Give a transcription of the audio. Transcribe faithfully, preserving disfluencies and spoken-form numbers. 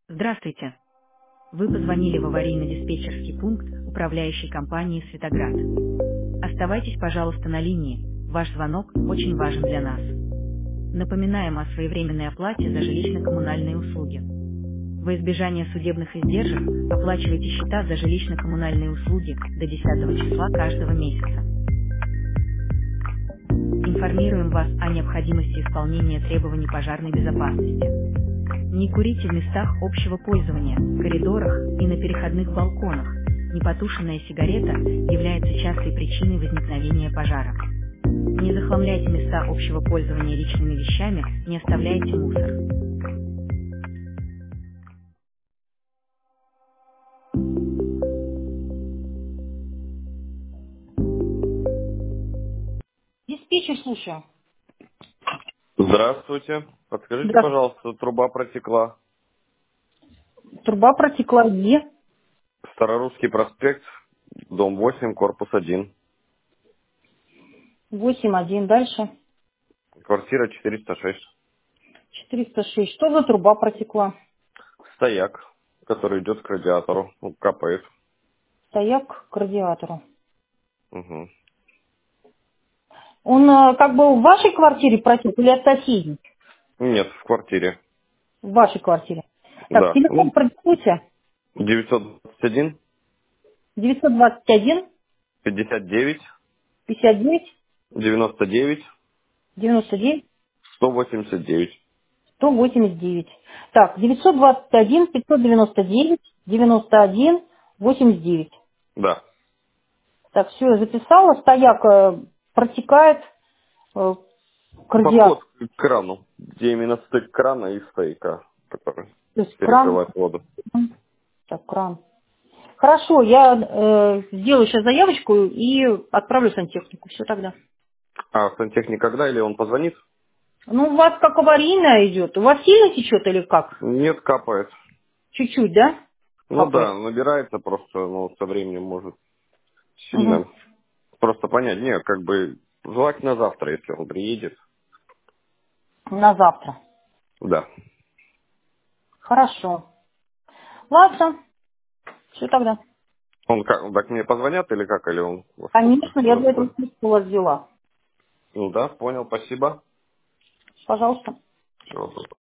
Здравствуйте. Вы позвонили в аварийно-диспетчерский пункт управляющей компании «Светоград». Оставайтесь, пожалуйста, на линии. Ваш звонок очень важен для нас. Напоминаем о своевременной оплате за жилищно-коммунальные услуги. Во избежание судебных издержек оплачивайте счета за жилищно-коммунальные услуги до десятого числа каждого месяца. Информируем вас о необходимости исполнения требований пожарной безопасности. Не курите в местах общего пользования, коридорах и на переходных балконах. Непотушенная сигарета является частой причиной возникновения пожара. Не захламляйте места общего пользования личными вещами, не оставляйте мусор. Диспетчер, слушаю. Здравствуйте. Подскажите, Здравствуйте. пожалуйста, труба протекла. Труба протекла где? Старорусский проспект, дом восемь, корпус один. восемь один, дальше. Квартира четыреста шесть. четыреста шесть. Что за труба протекла? Стояк, который идет к радиатору, ну, капает. Стояк к радиатору. Угу. Он э, как бы в вашей квартире протек или от соседей? Нет, в квартире. В вашей квартире. Так, Да. телефон Ну, продиктуйте. девятьсот двадцать один, девятьсот двадцать один, пятьдесят девять, пятьдесят девять, девяносто девять, девяносто девять, сто восемьдесят девять. сто восемьдесят девять. Так, девятьсот двадцать один, пятьсот девяносто девять, девяносто один, восемьдесят девять. Да. Так, все, я записала. Стояк э, протекает э, к Подход радиатору. к крану, где именно стык крана и стояка, который То есть кран. перекрывает воду. Так, кран. Хорошо, я э, сделаю сейчас заявочку и отправлю сантехнику. Все тогда. А сантехник когда или он позвонит? Ну, у вас как аварийная идет. У вас сильно течет или как? Нет, капает. Чуть-чуть, да? Ну Капает. да, набирается просто, ну, со временем может Угу. сильно просто понять. Нет, как бы желательно завтра, если он приедет. На завтра. Да. Хорошо. Ладно, все тогда. Он как, так мне позвонят или как, или он во сколько? Конечно, я для этого список у вас взяла. Ну да, понял, спасибо. Пожалуйста. Всего доброго.